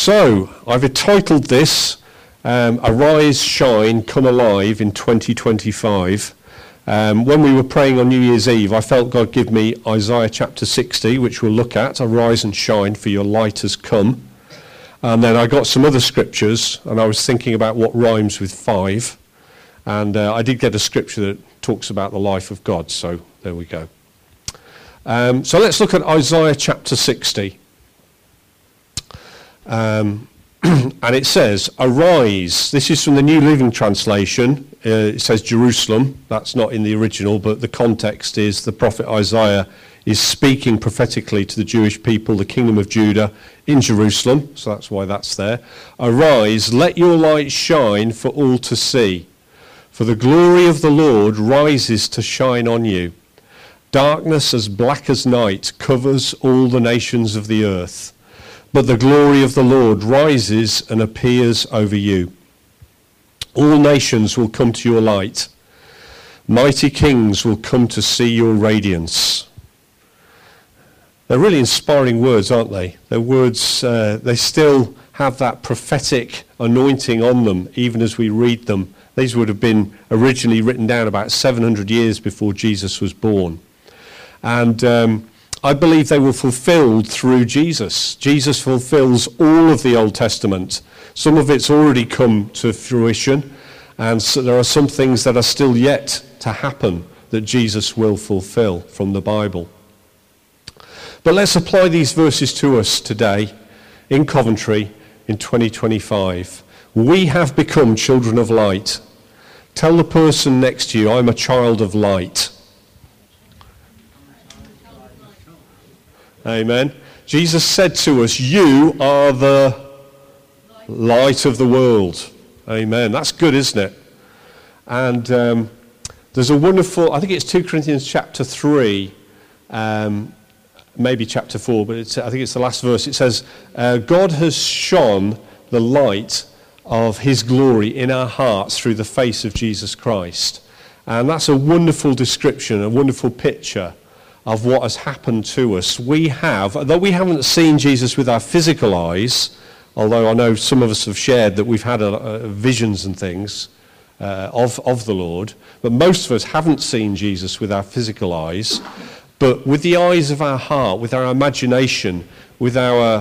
So, I've entitled this, Arise, Shine, Come Alive in 2025. When we were praying on New Year's Eve, I felt God give me Isaiah chapter 60, which we'll look at, Arise and shine, for your light has come. And then I got some other scriptures, and I was thinking about what rhymes with 5. And I did get a scripture that talks about the life of God, so there we go. So let's look at Isaiah chapter 60. And it says, Arise. This is from the New Living Translation. It says Jerusalem. That's not in the original, but the context is the prophet Isaiah is speaking prophetically to the Jewish people, the kingdom of Judah, in Jerusalem. So that's why that's there. Arise, let your light shine for all to see. For the glory of the Lord rises to shine on you. Darkness as black as night covers all the nations of the earth. But the glory of the Lord rises and appears over you. All nations will come to your light. Mighty kings will come to see your radiance. They're really inspiring words, aren't they? They're words, they still have that prophetic anointing on them, even as we read them. These would have been originally written down about 700 years before Jesus was born. And I believe they were fulfilled through Jesus. Jesus fulfills all of the Old Testament. Some of it's already come to fruition, and so there are some things that are still yet to happen that Jesus will fulfill from the Bible. But let's apply these verses to us today in Coventry in 2025. We have become children of light. Tell the person next to you, I'm a child of light. Amen. Jesus said to us, you are the light of the world. Amen. That's good, isn't it? And there's a wonderful, I think it's 2 Corinthians chapter 3, maybe chapter 4, but I think it's the last verse. It says, God has shone the light of his glory in our hearts through the face of Jesus Christ. And that's a wonderful description, a wonderful picture of what has happened to us. We have, though we haven't seen Jesus with our physical eyes, although I know some of us have shared that we've had visions and things of the Lord, but most of us haven't seen Jesus with our physical eyes, but with the eyes of our heart, with our imagination, with our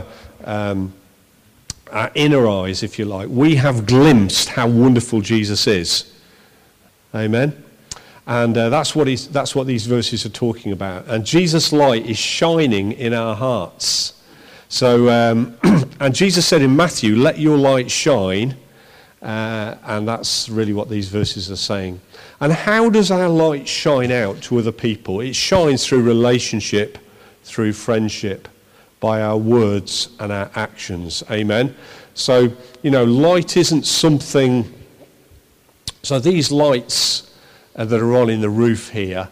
inner eyes, if you like, we have glimpsed how wonderful Jesus is. Amen. And that's what these verses are talking about. And Jesus' light is shining in our hearts. So, and Jesus said in Matthew, let your light shine. And that's really what these verses are saying. And how does our light shine out to other people? It shines through relationship, through friendship, by our words and our actions. Amen. So, light isn't something. So these lights that are on in the roof here,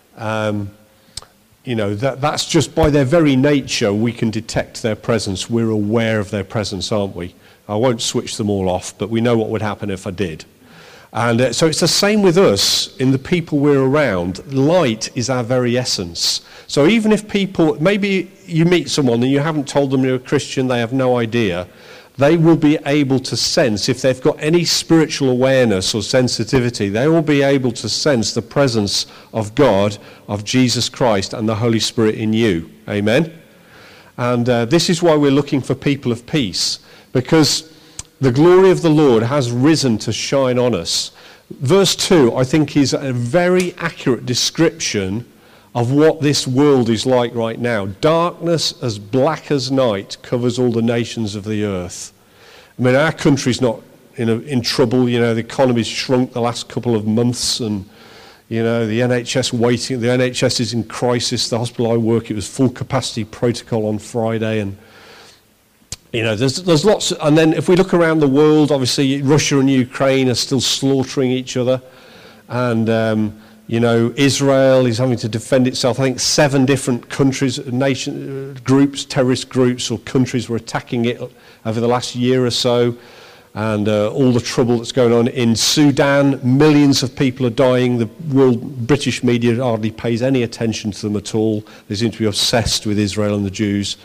that's just by their very nature we can detect their presence. We're aware of their presence, aren't we? I won't switch them all off, but we know what would happen if I did. And so it's the same with us in the people we're around. Light is our very essence. So even if people, maybe you meet someone and you haven't told them you're a Christian, they have no idea, they will be able to sense, if they've got any spiritual awareness or sensitivity, they will be able to sense the presence of God, of Jesus Christ and the Holy Spirit in you. Amen? And this is why we're looking for people of peace, because the glory of the Lord has risen to shine on us. Verse 2, I think, is a very accurate description of what this world is like right now. Darkness as black as night covers all the nations of the earth. I mean, our country's not in trouble. The economy's shrunk the last couple of months, and the NHS is in crisis. The hospital I work, it was full capacity protocol on Friday, and there's lots. And then if we look around the world, obviously Russia and Ukraine are still slaughtering each other, and Israel is having to defend itself. I think 7 different countries, terrorist groups or countries were attacking it over the last year or so. And all the trouble that's going on in Sudan, millions of people are dying. The British media hardly pays any attention to them at all. They seem to be obsessed with Israel and the Jews.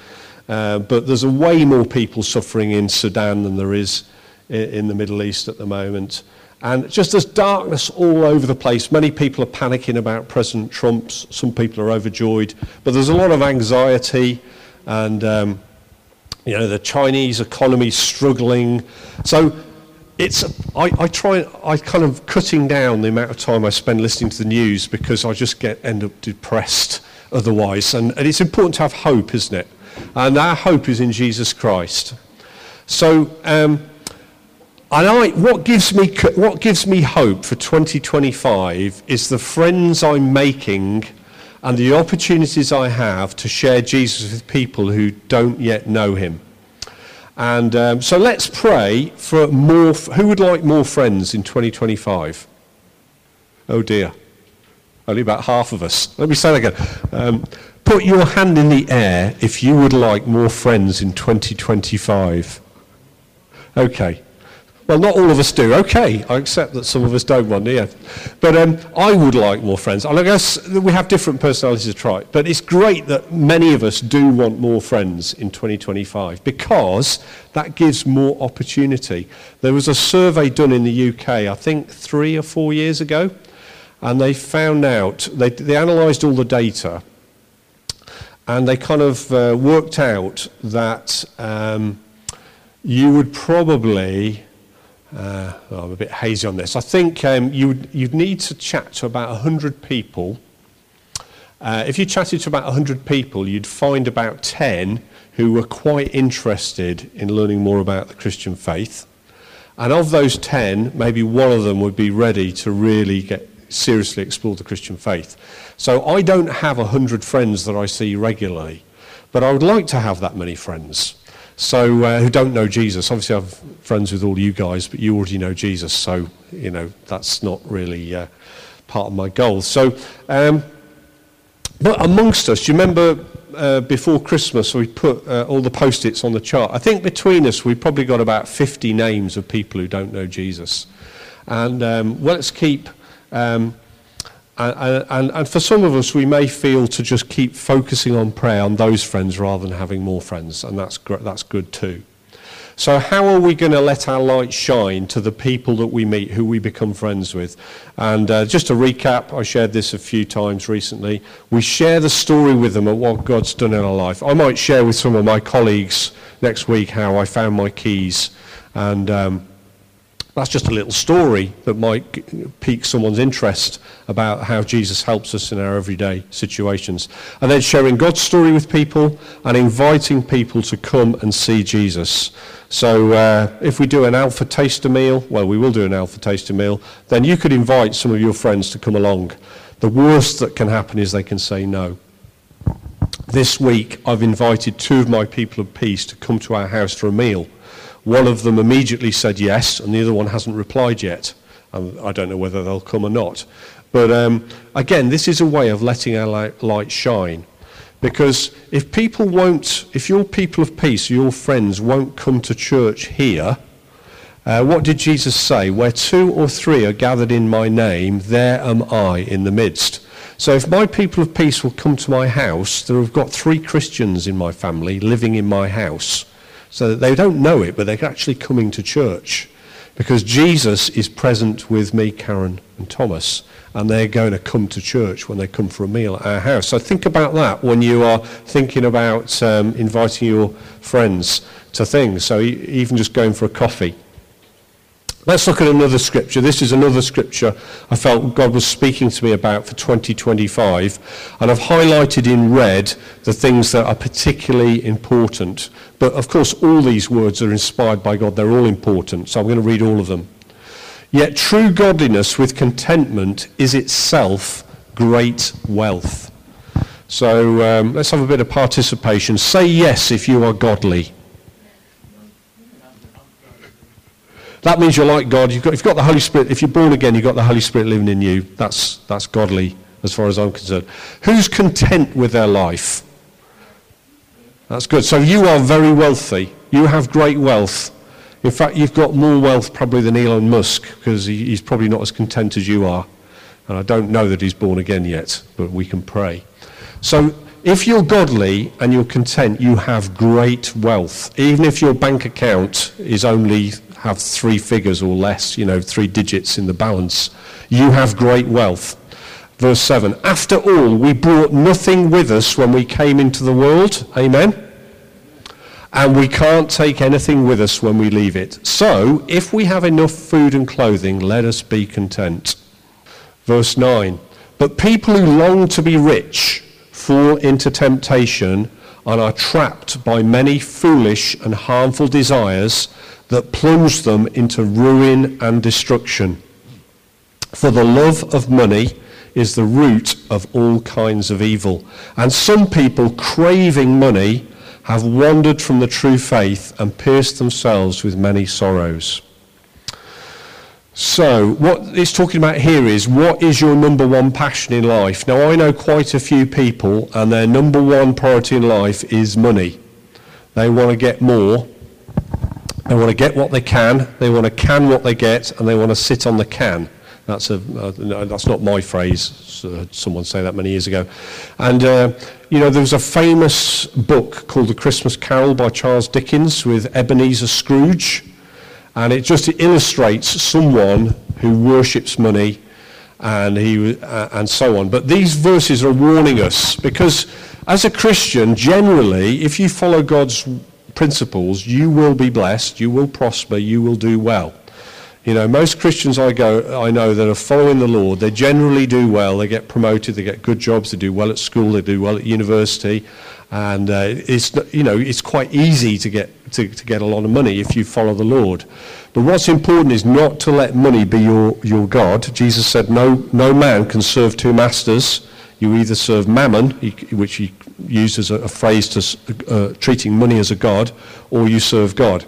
But there's a way more people suffering in Sudan than there is in the Middle East at the moment. And just there's darkness all over the place. Many people are panicking about President Trump. Some people are overjoyed. But there's a lot of anxiety, and the Chinese economy is struggling. So I kind of cutting down the amount of time I spend listening to the news, because I just end up depressed otherwise. And it's important to have hope, isn't it? And our hope is in Jesus Christ. So, what gives me hope for 2025 is the friends I'm making and the opportunities I have to share Jesus with people who don't yet know him. And so let's pray for more. Who would like more friends in 2025? Oh dear, only about half of us. Let me say that again. Put your hand in the air if you would like more friends in 2025. Okay. Well, not all of us do. Okay, I accept that some of us don't want, yeah. But I would like more friends. And I guess we have different personalities to try. But it's great that many of us do want more friends in 2025, because that gives more opportunity. There was a survey done in the UK, I think 3 or 4 years ago, and they found out, they analysed all the data, and they kind of worked out that you would probably... I'm a bit hazy on this. I think you'd need to chat to about 100 people. If you chatted to about 100 people, you'd find about 10 who were quite interested in learning more about the Christian faith. And of those 10, maybe one of them would be ready to really seriously explore the Christian faith. So I don't have 100 friends that I see regularly, but I would like to have that many friends. So who don't know Jesus. Obviously I have friends with all you guys, but you already know Jesus, so that's not really part of my goal. So but amongst us, do you remember before Christmas we put all the post-its on the chart? I think between us we've probably got about 50 names of people who don't know Jesus. And let's keep and for some of us, we may feel to just keep focusing on prayer on those friends rather than having more friends, and that's good too. So how are we going to let our light shine to the people that we meet, who we become friends with? And just to recap, I shared this a few times recently. We share the story with them of what God's done in our life. I might share with some of my colleagues next week how I found my keys, and that's just a little story that might pique someone's interest about how Jesus helps us in our everyday situations. And then sharing God's story with people and inviting people to come and see Jesus. So if we do an Alpha Taster meal, well, we will do an Alpha Taster meal, then you could invite some of your friends to come along. The worst that can happen is they can say no. This week, I've invited 2 of my people of peace to come to our house for a meal. One of them immediately said yes, and the other one hasn't replied yet. I don't know whether they'll come or not. But again, this is a way of letting our light shine. Because if your people of peace, your friends, won't come to church here, what did Jesus say? Where 2 or 3 are gathered in my name, there am I in the midst. So if my people of peace will come to my house, there have got 3 Christians in my family living in my house. So that they don't know it, but they're actually coming to church. Because Jesus is present with me, Karen and Thomas, and they're going to come to church when they come for a meal at our house. So think about that when you are thinking about inviting your friends to things. So even just going for a coffee. Let's look at another scripture. This is another scripture I felt God was speaking to me about for 2025. And I've highlighted in red the things that are particularly important. But of course, all these words are inspired by God. They're all important. So I'm going to read all of them. Yet true godliness with contentment is itself great wealth. So let's have a bit of participation. Say yes if you are godly. That means you're like God. You've got the Holy Spirit. If you're born again, you've got the Holy Spirit living in you. That's godly as far as I'm concerned. Who's content with their life? That's good. So you are very wealthy. You have great wealth. In fact, you've got more wealth probably than Elon Musk, because he's probably not as content as you are. And I don't know that he's born again yet, but we can pray. So if you're godly and you're content, you have great wealth. Even if your bank account is only have 3 figures or less, 3 digits in the balance, you have great wealth. Verse 7, after all, we brought nothing with us when we came into the world. Amen. And we can't take anything with us when we leave it. So, if we have enough food and clothing, let us be content. Verse 9, but people who long to be rich fall into temptation and are trapped by many foolish and harmful desires that plunge them into ruin and destruction. For the love of money is the root of all kinds of evil. And some people craving money have wandered from the true faith and pierced themselves with many sorrows. So, what it's talking about here is, what is your number one passion in life? Now, I know quite a few people, and their number one priority in life is money. They want to get more. They want to get what they can. They want to can what they get, and they want to sit on the can. That's not my phrase. Someone said that many years ago. And, there was a famous book called The Christmas Carol by Charles Dickens with Ebenezer Scrooge. And it illustrates someone who worships money and so on. But these verses are warning us, because as a Christian, generally, if you follow God's principles, you will be blessed, you will prosper, you will do well. Most Christians I know that are following the Lord, they generally do well. They get promoted, they get good jobs, they do well at school, they do well at university, and it's quite easy to get a lot of money if you follow the Lord. But what's important is not to let money be your God. Jesus said, no man can serve 2 masters. You either serve mammon, which he used as a phrase to treating money as a god, or you serve God.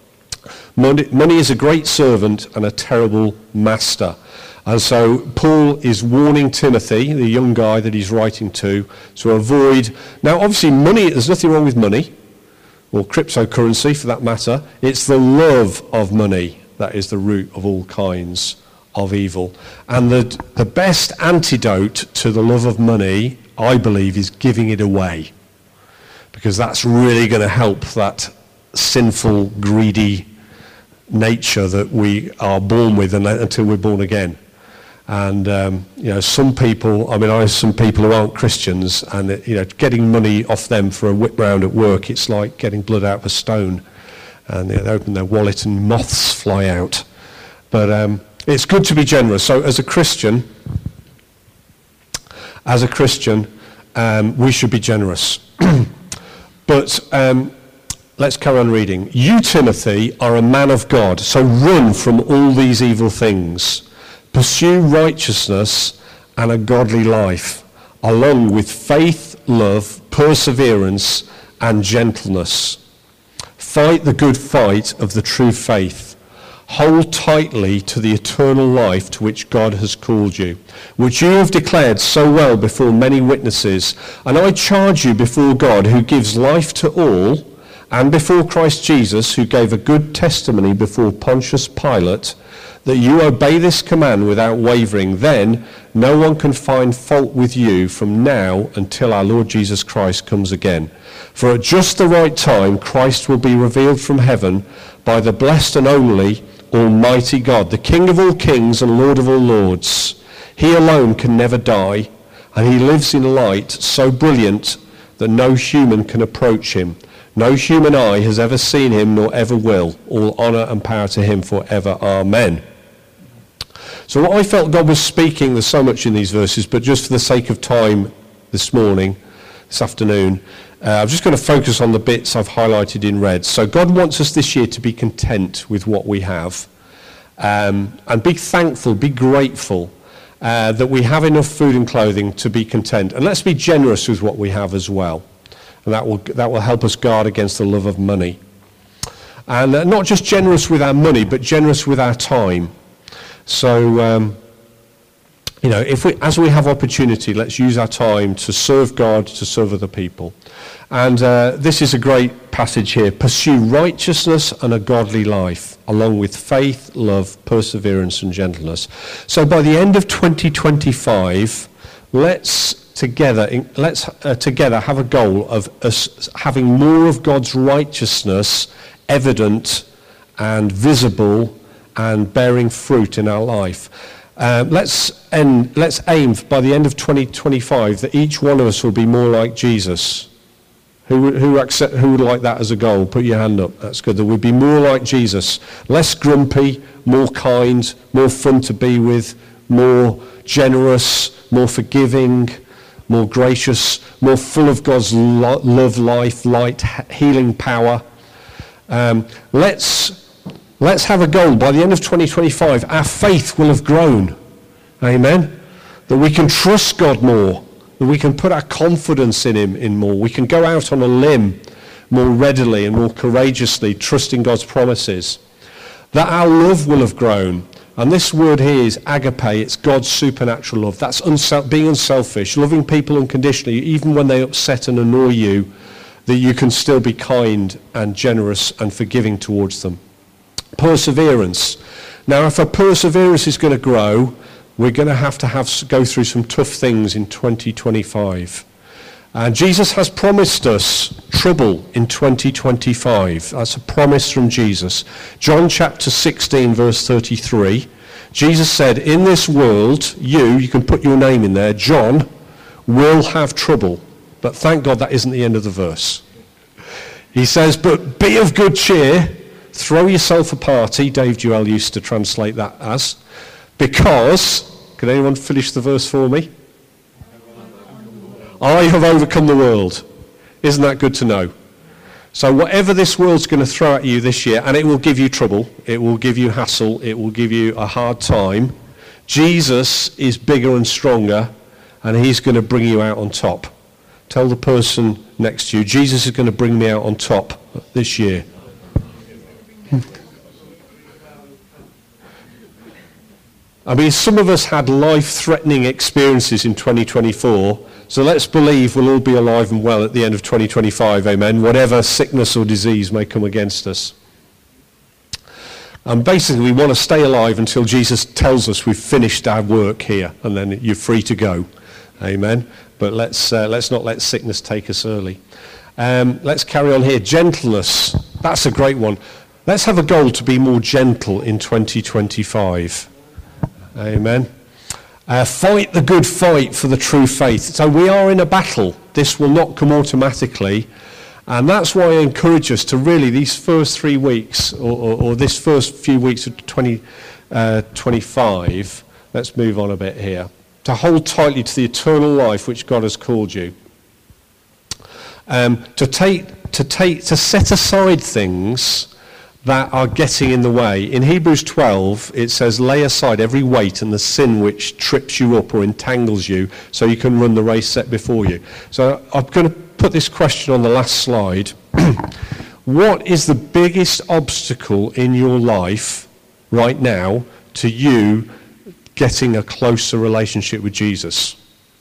Money is a great servant and a terrible master. And so Paul is warning Timothy, the young guy that he's writing to avoid. Now, obviously, money, there's nothing wrong with money, or cryptocurrency for that matter. It's the love of money that is the root of all kinds of evil. And the best antidote to the love of money, I believe, is giving it away. Because that's really going to help that sinful, greedy nature that we are born with until we're born again. And some people, I have some people who aren't Christians, and getting money off them for a whip round at work, it's like getting blood out of a stone. And they open their wallet and moths fly out. But it's good to be generous. So as a Christian, we should be generous. But let's carry on reading. You, Timothy, are a man of God, so run from all these evil things. Pursue righteousness and a godly life, along with faith, love, perseverance, and gentleness. Fight the good fight of the true faith. Hold tightly to the eternal life to which God has called you, which you have declared so well before many witnesses. And I charge you before God, who gives life to all, and before Christ Jesus, who gave a good testimony before Pontius Pilate, that you obey this command without wavering. Then no one can find fault with you from now until our Lord Jesus Christ comes again. For at just the right time, Christ will be revealed from heaven by the blessed and only Almighty God, the King of all kings and Lord of all lords. He alone can never die, and he lives in light so brilliant that no human can approach him. No human eye has ever seen him, nor ever will. All honor and power to him forever. Amen. So what I felt God was speaking, there's so much in these verses, but just for the sake of time this afternoon, I'm just going to focus on the bits I've highlighted in red. So God wants us this year to be content with what we have, and be thankful, be grateful that we have enough food and clothing to be content. And let's be generous with what we have as well. And that will help us guard against the love of money. And not just generous with our money, but generous with our time. So, as we have opportunity, let's use our time to serve God, to serve other people. And this is a great passage here. Pursue righteousness and a godly life, along with faith, love, perseverance, and gentleness. So by the end of 2025, let's together have a goal of us having more of God's righteousness evident and visible and bearing fruit in our life. Let's aim by the end of 2025 that each one of us will be more like Jesus. Who would like that as a goal? Put your hand up. That's good. That we'd be more like Jesus. Less grumpy, more kind, more fun to be with, more generous, more forgiving, more gracious, more full of God's love, life, light, healing power. Let's have a goal. By the end of 2025, our faith will have grown. Amen? That we can trust God more. That we can put our confidence in him in more. We can go out on a limb more readily and more courageously, trusting God's promises. That our love will have grown. And this word here is agape. It's God's supernatural love. That's being unselfish, loving people unconditionally, even when they upset and annoy you, that you can still be kind and generous and forgiving towards them. Perseverance. Now, if our perseverance is going to grow, we're going to have go through some tough things in 2025. And Jesus has promised us trouble in 2025. That's a promise from Jesus. John chapter 16, verse 33. Jesus said, in this world, you can put your name in there, John, will have trouble. But thank God that isn't the end of the verse. He says, but be of good cheer. Throw yourself a party. Dave Duell used to translate that as. Because, can anyone finish the verse for me? I have overcome the world. Isn't that good to know? So whatever this world's going to throw at you this year, and it will give you trouble, it will give you hassle, it will give you a hard time, Jesus is bigger and stronger, and he's going to bring you out on top. Tell the person next to you, Jesus is going to bring me out on top this year. I mean, some of us had life-threatening experiences in 2024, so let's believe we'll all be alive and well at the end of 2025, amen, whatever sickness or disease may come against us. And basically, we want to stay alive until Jesus tells us we've finished our work here, and then you're free to go, amen. But let's not let sickness take us early. Let's carry on here. Gentleness, that's a great one. Let's have a goal to be more gentle in 2025. Amen. Fight the good fight for the true faith. So we are in a battle. This will not come automatically. And that's why I encourage us to really, these first 3 weeks, or this first few weeks of 2025, let's move on a bit here, to hold tightly to the eternal life which God has called you. To set aside things that are getting in the way. In Hebrews 12, it says, lay aside every weight and the sin which trips you up or entangles you so you can run the race set before you. So I'm going to put this question on the last slide. What is the biggest obstacle in your life right now to you getting a closer relationship with Jesus?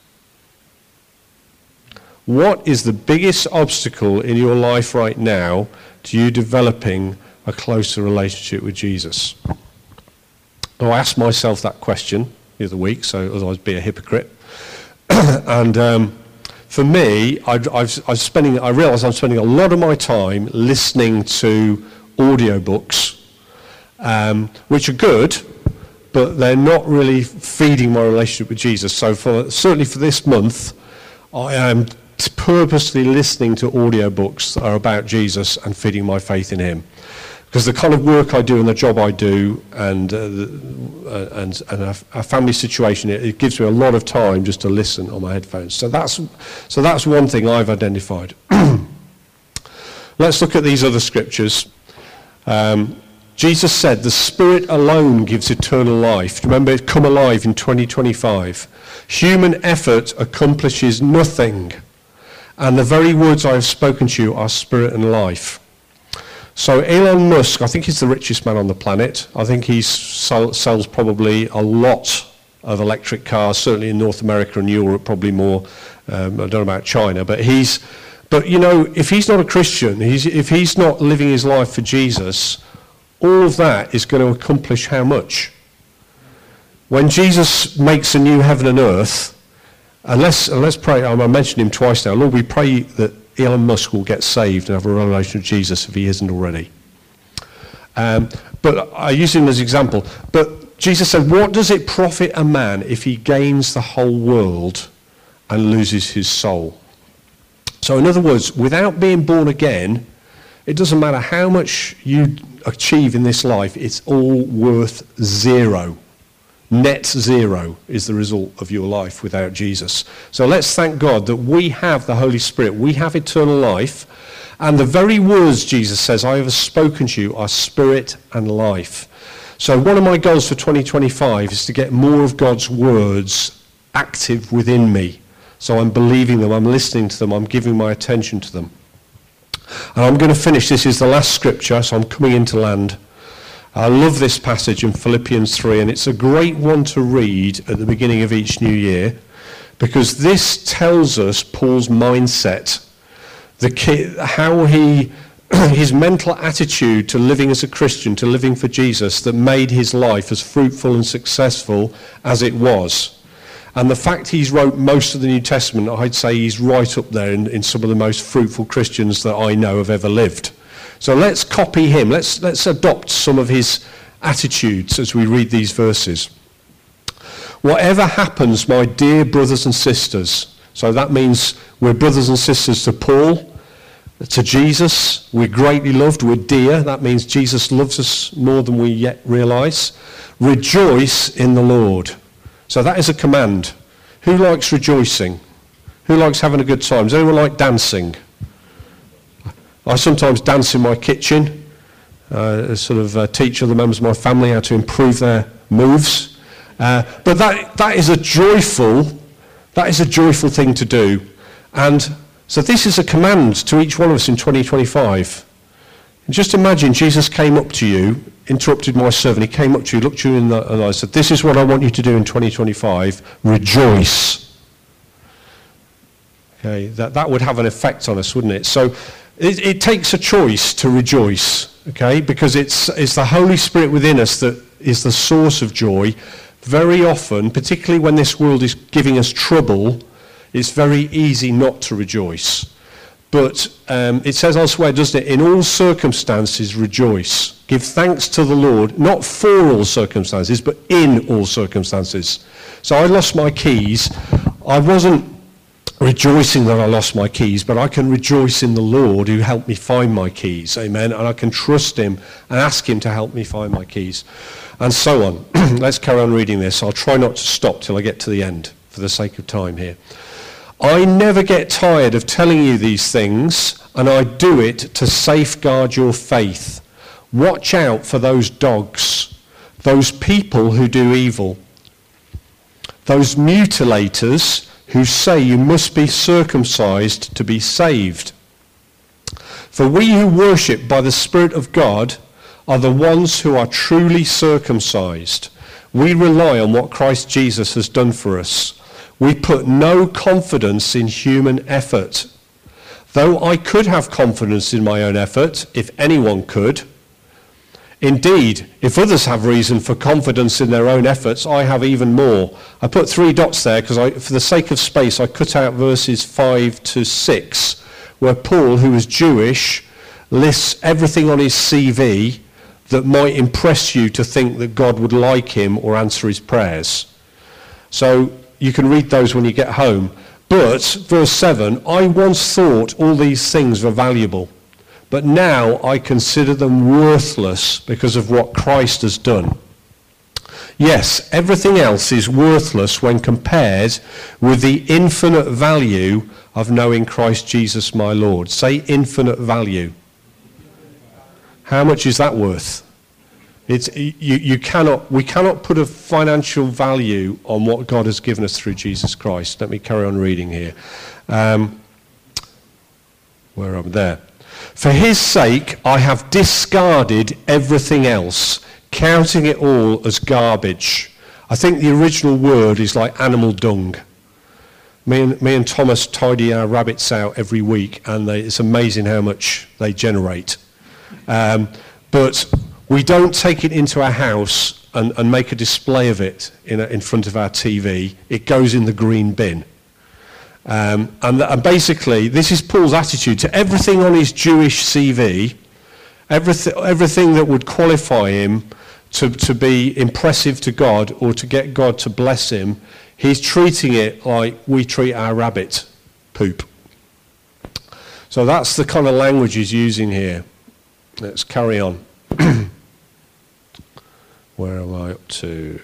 What is the biggest obstacle in your life right now to you developing a closer relationship with Jesus? I asked myself that question the other week, so otherwise I'd be a hypocrite. And for me, I realised I'm spending a lot of my time listening to audiobooks, which are good, but they're not really feeding my relationship with Jesus. So certainly for this month, I am purposely listening to audiobooks that are about Jesus and feeding my faith in him. Because the kind of work I do and the job I do and our family situation, it gives me a lot of time just to listen on my headphones. So that's one thing I've identified. Let's look at these other scriptures. Jesus said, the Spirit alone gives eternal life. Remember, come alive in 2025. Human effort accomplishes nothing. And the very words I have spoken to you are spirit and life. So Elon Musk, I think he's the richest man on the planet. I think he sells probably a lot of electric cars, certainly in North America and Europe, probably more. I don't know about China, but you know, if he's not a Christian, if he's not living his life for Jesus, all of that is going to accomplish how much? When Jesus makes a new heaven and earth, And let's pray. I mentioned him twice now. Lord, we pray that Elon Musk will get saved and have a revelation of Jesus if he isn't already. But I use him as an example. But Jesus said, what does it profit a man if he gains the whole world and loses his soul? So in other words, without being born again, it doesn't matter how much you achieve in this life, it's all worth zero. Net zero is the result of your life without Jesus. So let's thank God that we have the Holy Spirit. We have eternal life. And the very words Jesus says, I have spoken to you, are spirit and life. So one of my goals for 2025 is to get more of God's words active within me. So I'm believing them, I'm listening to them, I'm giving my attention to them. And I'm going to finish, this is the last scripture, so I'm coming into land. I love this passage in Philippians 3, and it's a great one to read at the beginning of each new year, because this tells us Paul's mindset, how his mental attitude to living as a Christian, to living for Jesus, that made his life as fruitful and successful as it was. And the fact he's wrote most of the New Testament, I'd say he's right up there in some of the most fruitful Christians that I know have ever lived. So let's copy him. Let's adopt some of his attitudes as we read these verses. Whatever happens, my dear brothers and sisters, so that means we're brothers and sisters to Paul, to Jesus, we're greatly loved, we're dear, that means Jesus loves us more than we yet realise. Rejoice in the Lord. So that is a command. Who likes rejoicing? Who likes having a good time? Does anyone like dancing? I sometimes dance in my kitchen, teach other members of my family how to improve their moves. But that is a joyful thing to do. And so this is a command to each one of us in 2025. And just imagine Jesus came up to you, interrupted my sermon, he came up to you, looked you in the eye and said, this is what I want you to do in 2025, rejoice. Okay, that would have an effect on us, wouldn't it? So it takes a choice to rejoice, okay, because it's the Holy Spirit within us that is the source of joy. Very often, particularly when this world is giving us trouble, it's very easy not to rejoice. But it says elsewhere, doesn't it, in all circumstances rejoice. Give thanks to the Lord, not for all circumstances, but in all circumstances. So I lost my keys. I wasn't rejoicing that I lost my keys, but I can rejoice in the Lord who helped me find my keys, amen, and I can trust him and ask him to help me find my keys, and so on. Let's carry on reading this. I'll try not to stop till I get to the end for the sake of time here. I never get tired of telling you these things, and I do it to safeguard your faith. Watch out for those dogs, those people who do evil, those mutilators who say you must be circumcised to be saved. For we who worship by the Spirit of God are the ones who are truly circumcised. We rely on what Christ Jesus has done for us. We put no confidence in human effort. Though I could have confidence in my own effort, if anyone could. Indeed, if others have reason for confidence in their own efforts, I have even more. I put 3 dots there because for the sake of space, I cut out verses 5 to 6, where Paul, who is Jewish, lists everything on his CV that might impress you to think that God would like him or answer his prayers. So you can read those when you get home. But, verse 7, I once thought all these things were valuable, but now I consider them worthless because of what Christ has done. Yes, everything else is worthless when compared with the infinite value of knowing Christ Jesus my Lord. Say infinite value. How much is that worth? We cannot put a financial value on what God has given us through Jesus Christ. Let me carry on reading here. Where am I? There. For his sake, I have discarded everything else, counting it all as garbage. I think the original word is like animal dung. Me and Thomas tidy our rabbits out every week, and it's amazing how much they generate. But we don't take it into our house and make a display of it in front of our TV. It goes in the green bin. And basically, this is Paul's attitude to everything on his Jewish CV, everything that would qualify him to be impressive to God or to get God to bless him. He's treating it like we treat our rabbit poop. So that's the kind of language he's using here. Let's carry on. Where am I up to?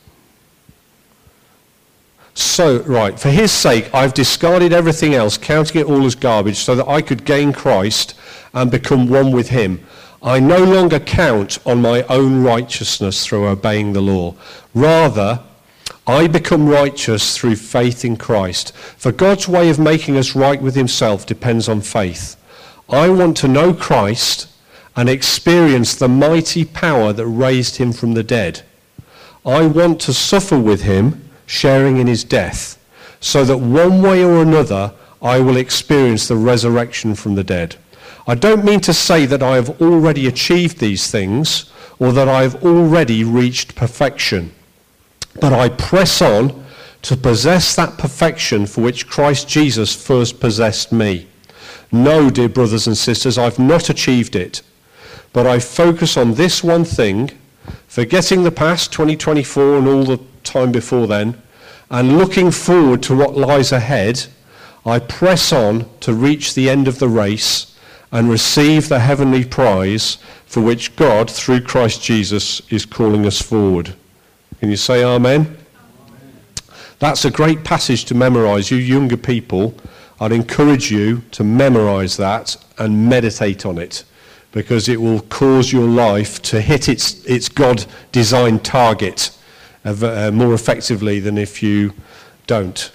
So, right, for his sake, I've discarded everything else, counting it all as garbage, so that I could gain Christ and become one with him. I no longer count on my own righteousness through obeying the law. Rather, I become righteous through faith in Christ. For God's way of making us right with himself depends on faith. I want to know Christ and experience the mighty power that raised him from the dead. I want to suffer with him, sharing in his death, so that one way or another I will experience the resurrection from the dead. I don't mean to say that I have already achieved these things or that I have already reached perfection, but I press on to possess that perfection for which Christ Jesus first possessed me. No, dear brothers and sisters, I've not achieved it, but I focus on this one thing, forgetting the past, 2024 and all the time before then, and looking forward to what lies ahead. I press on to reach the end of the race and receive the heavenly prize for which God, through Christ Jesus, is calling us forward. Can you say amen? Amen. That's a great passage to memorize. You younger people, I'd encourage you to memorize that and meditate on it, because it will cause your life to hit its God-designed target more effectively than if you don't.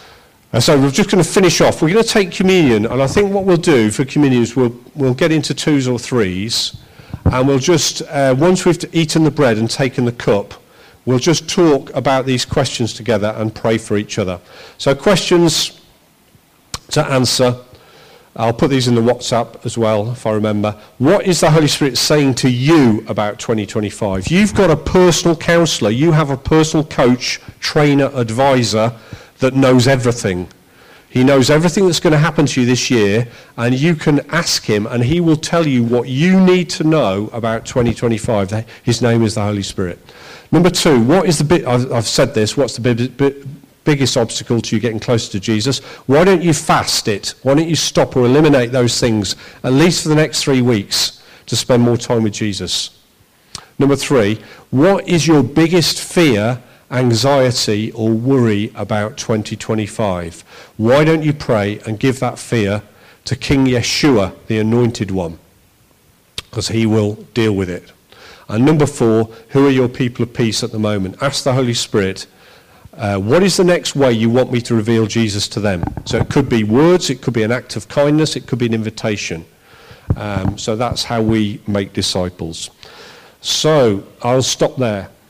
So we're just going to finish off. We're going to take communion, and I think what we'll do for communion is we'll get into twos or threes, and we'll just, once we've eaten the bread and taken the cup, we'll just talk about these questions together and pray for each other. So questions to answer. I'll put these in the WhatsApp as well, if I remember. What is the Holy Spirit saying to you about 2025? You've got a personal counsellor. You have a personal coach, trainer, advisor that knows everything. He knows everything that's going to happen to you this year, and you can ask him, and he will tell you what you need to know about 2025. His name is the Holy Spirit. Number two, what is I've said this, what's the biggest obstacle to you getting closer to Jesus? Why don't you fast it? Why don't you stop or eliminate those things, at least for the next 3 weeks, to spend more time with Jesus? Number three, what is your biggest fear, anxiety or worry about 2025? Why don't you pray and give that fear to King Yeshua, the Anointed One, because he will deal with it. And number four, who are your people of peace at the moment? Ask the Holy Spirit, what is the next way you want me to reveal Jesus to them? So it could be words, it could be an act of kindness, it could be an invitation. So that's how we make disciples. So I'll stop there.